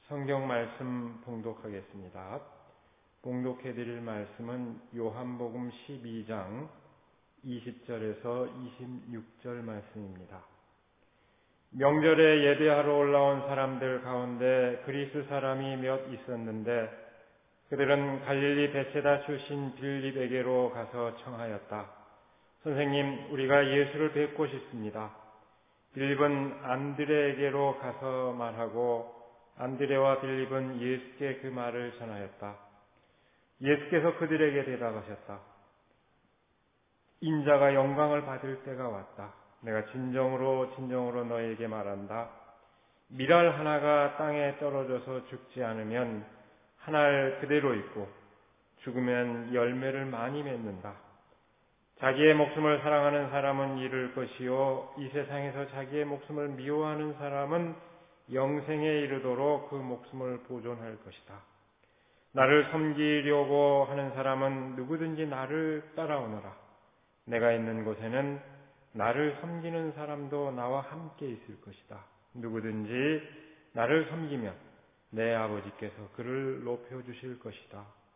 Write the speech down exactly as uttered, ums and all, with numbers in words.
성경 말씀 봉독하겠습니다. 봉독해드릴 말씀은 요한복음 십이 장 이십 절에서 이십육 절 말씀입니다. 명절에 예배하러 올라온 사람들 가운데 그리스 사람이 몇 있었는데 그들은 갈릴리 벳세다 출신 빌립에게로 가서 청하였다. 선생님, 우리가 예수를 뵙고 싶습니다. 빌립은 안드레에게로 가서 말하고 안드레와 빌립은 예수께 그 말을 전하였다. 예수께서 그들에게 대답하셨다. 인자가 영광을 받을 때가 왔다. 내가 진정으로 진정으로 너희에게 말한다. 밀알 하나가 땅에 떨어져서 죽지 않으면 한 알 그대로 있고 죽으면 열매를 많이 맺는다. 자기의 목숨을 사랑하는 사람은 잃을 것이요 이 세상에서 자기의 목숨을 미워하는 사람은 영생에 이르도록 그 목숨을 보존할 것이다. 나를 섬기려고 하는 사람은 누구든지 나를 따라오너라. 내가 있는 곳에는 나를 섬기는 사람도 나와 함께 있을 것이다. 누구든지 나를 섬기면 내 아버지께서 그를 높여주실 것이다.